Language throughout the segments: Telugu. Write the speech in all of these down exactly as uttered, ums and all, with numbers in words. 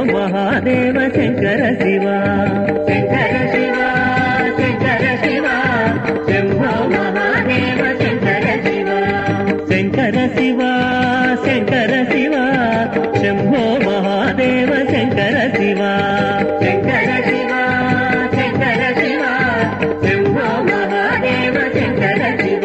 మహాదేవ శంకర శివ శంకర శివ శంకర శివ శంభో మహాదేవ శంకర శివ శంకర శివ శంకర శివ శంభో మహాదేవ శంకర శివ శంకర శివ శంకర శివ శంభో మహాదేవ శంకర శివ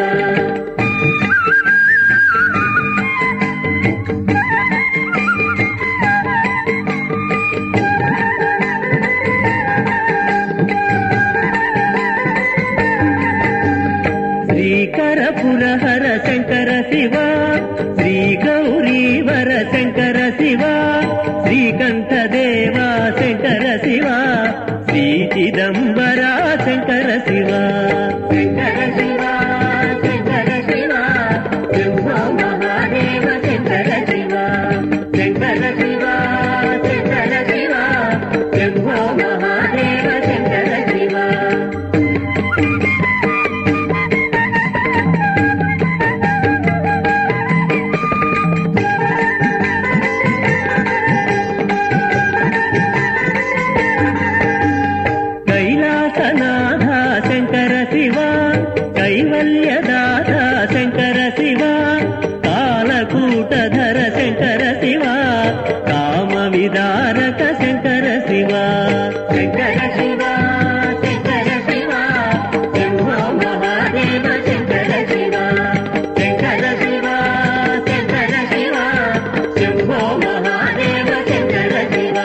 శ్రీకరపురహర శంకర శివ శ్రీ గౌరీవర శంకర శివ శ్రీకంఠదేవ శంకర శివ శ్రీ చిదంబర శంకర శివ శంకర శివ శంకర శివ శంభో మహాదేవ శంకర శివ శంకర శివ శంకర శివ శంభో మహాదేవ శంకర శివ కైలాసనాథ శంకర శివ కైవల్యదాత శంకర శివ కాలకూటధర శంకర శివ కామ విదారక శంకర శివ శంకర శివ శంకర శివ శంభో మహాదేవ శంకర శివ శంకర శివ శంకర శివ శంభో మహాదేవ శంకర శివ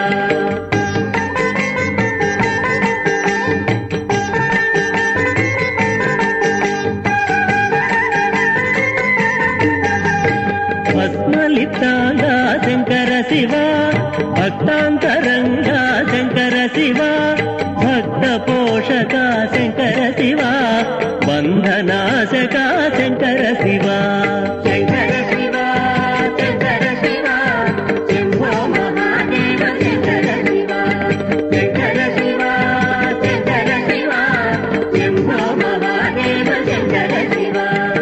భస్మలిప్తాంగా శంకర శివ భక్తాంతరంగా శంకర శివ భక్త పోషక శంకర శివ బంధనాశక శంకర శివ శంకర శివ శంకర శివ శంభో మహాదేవ శంకర శివ శంకర శివ శంకర శివ శంభో మహాదేవ శంకర శివ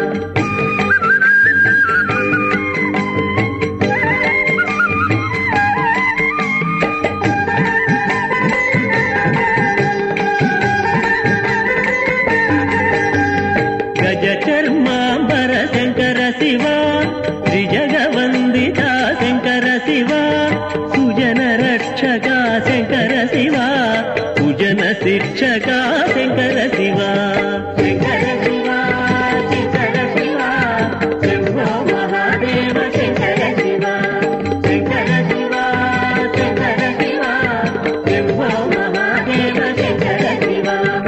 గజ చర్మాంబర శంకర శివ త్రిజగవందిత శంకర శివ సుజన రక్షక శంకర శివ సుజన శిక్షక శంకర శివ శంకర శివ శంకర శివ శంభో మహాదేవ శంకర శివ శంకర శివ శంకర శివ శంభో మహాదేవ శంకర శివ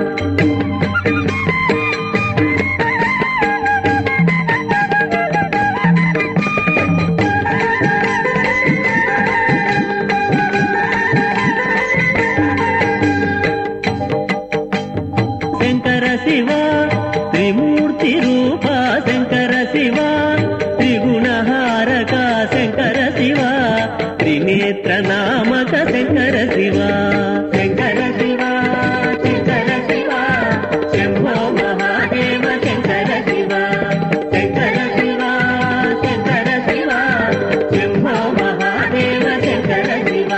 శంకర శివ త్రిమూర్తి రూప శంకర శివ త్రిగుణహారక శంకర శివ త్రినేత్ర నామక శంకర శివ శంకర శివ శంకర శివ శంభో మహాదేవ శంకర శివ శంకర శివ శంకర శివ శంభో మహాదేవ శంకర శివ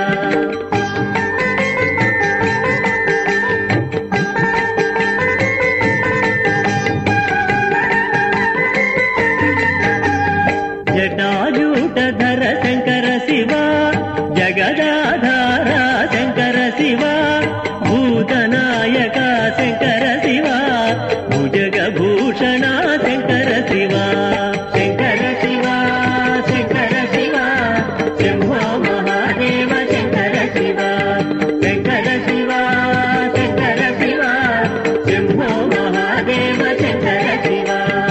జటాజూటధర శంకర శివ జగదాధార శంకర శివ భూతనాయక శంకర శివ భుజగభూషణ శంకర శివ శంకర శివ శంకర శివ శంభో మహాదేవ శంకర శివ శంకర శివ శంకర శివ శంభో మహాదేవ శంకర శివ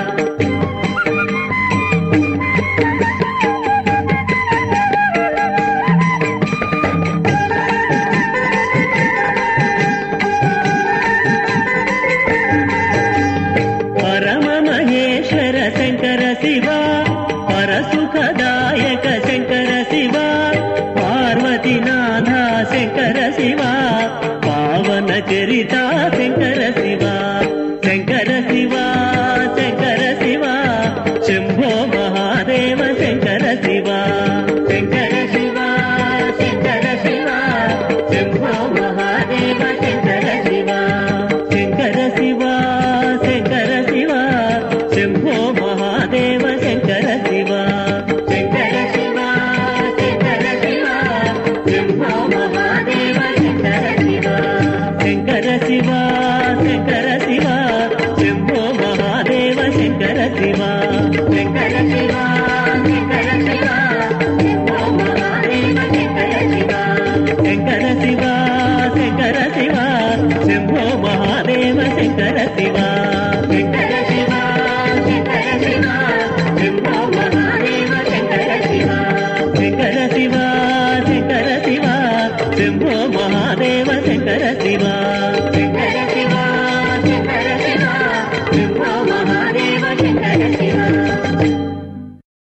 పరమ మహేశ్వర శంకర శివ పరసుఖదాయక శంకర శివ పార్వతీనాథ శంకర శివ పావన చరిత శంకర శివ శంకర శివ శంకర శివ శంభో మహాదేవ శంకర శివ శంకర శివ శంకర శివ మహాదేవ శంకర శివ శంకర శివ శంకర శివ శంభో మహాదేవ శంకర శివ శంకర శివ శంకర శివ శంభో మహాదేవ శంకర శివ శంకర శివ శంకర శివ శంభో మహాదేవ శంకర శివ శంకర శివ శంకర శివ శంభో మహాదేవ శంకర శివ శంకర శివ శంకర శివ శంభో మహాదేవ శంకర శివ